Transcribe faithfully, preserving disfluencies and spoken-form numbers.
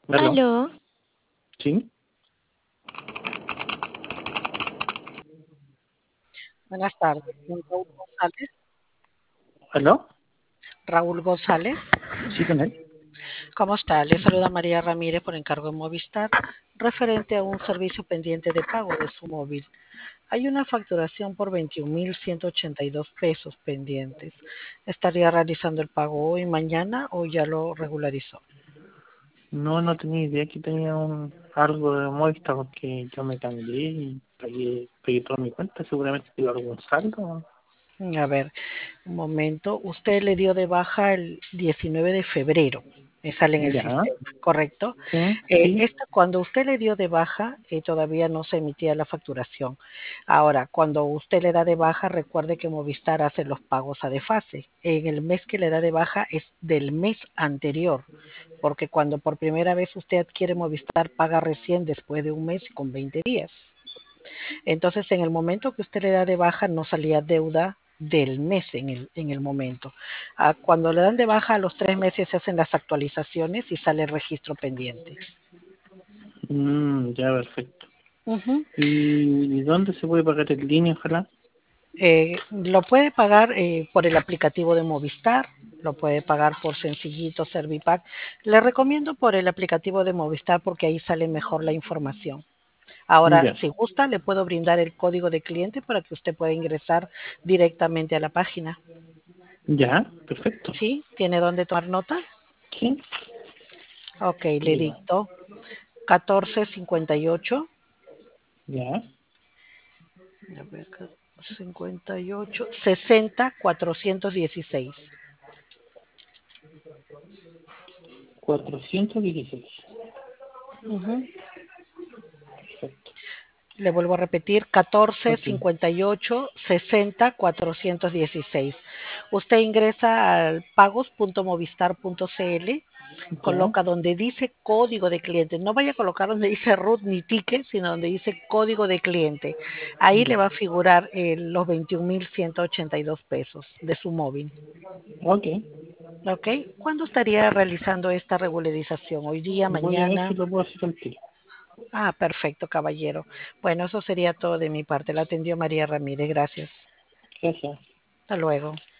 ¿Aló? Aló, ¿Sí? Buenas tardes, con Raúl González. ¿Aló? Raúl González, Sí, con él. ¿cómo está? Le saluda María Ramírez por encargo de Movistar, referente a un servicio pendiente de pago de su móvil. Hay una facturación por veintiún mil ciento ochenta y dos pesos pendientes. ¿Estaría realizando el pago hoy, mañana o ya lo regularizó? No, no tenía idea que tenía un, algo de Movistar porque yo me cambié y pagué, pagué toda mi cuenta. Seguramente te algún saldo. A ver, un momento. Usted le dio de baja el diecinueve de febrero. Me sale en el Ya, sistema, ¿correcto? sí, Eh, sí. esta, cuando usted le dio de baja, eh, todavía no se emitía la facturación. Ahora, cuando usted le da de baja, recuerde que Movistar hace los pagos a desfase. En el mes que le da de baja es del mes anterior, porque cuando por primera vez usted adquiere Movistar, paga recién después de un mes y con veinte días. Entonces, en el momento que usted le da de baja, no salía deuda del mes en el, en el momento. Ah, cuando le dan de baja, a los tres meses se hacen las actualizaciones y sale el registro pendiente. Mm, ya, perfecto. Ujú. ¿Y dónde se puede pagar en línea, ojalá? Eh, lo puede pagar eh, por el aplicativo de Movistar, lo puede pagar por Sencillito, Servipack. Le recomiendo por el aplicativo de Movistar porque ahí sale mejor la información. Ahora, Ya, si gusta, le puedo brindar el código de cliente para que usted pueda ingresar directamente a la página. ya, perfecto. ¿Sí? ¿Tiene dónde tomar nota? Sí, Ok, le diga. dicto catorce cincuenta y ocho. Ya, A ver, cincuenta y ocho, sesenta, cuatrocientos dieciséis. cuatrocientos dieciséis. Ujú. Perfecto. Le vuelvo a repetir, catorce Ok, cincuenta y ocho sesenta cuatrocientos dieciséis. Usted ingresa al pagos punto movistar punto cl, ya, coloca donde dice código de cliente. No vaya a colocar donde dice root ni ticket, sino donde dice código de cliente. Ahí le ya. va a figurar eh, los veintiún mil ciento ochenta y dos pesos de su móvil. Ok. ¿Ok? ¿Cuándo estaría realizando esta regularización? ¿Hoy día, Voy a ver si mañana? lo puedo hacer al tiro. Ah, perfecto, caballero. Bueno, eso sería todo de mi parte. La atendió María Ramírez. Gracias. Gracias. Hasta luego.